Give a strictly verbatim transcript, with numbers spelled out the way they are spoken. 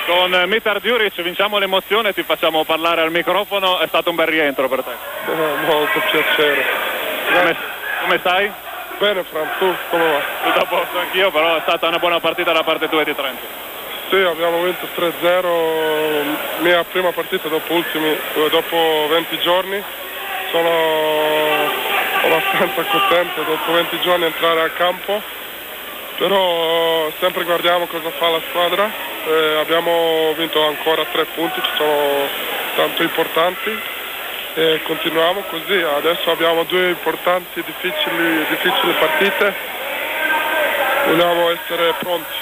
Con Mitar Djuric vinciamo l'emozione, ti facciamo parlare al microfono, è stato un bel rientro per te. Eh, molto piacere. Come, come stai? Bene Fran, tu come va? Tutto a posto anch'io, però è stata una buona partita da parte tua e di Trento. Sì, abbiamo vinto tre zero, mia prima partita dopo, ultimi, dopo venti giorni. Sono abbastanza contento dopo venti giorni entrare al campo, però sempre guardiamo cosa fa la squadra. Eh, abbiamo vinto ancora tre punti che sono tanto importanti e continuiamo così. Adesso abbiamo due importanti difficili, difficili partite, vogliamo essere pronti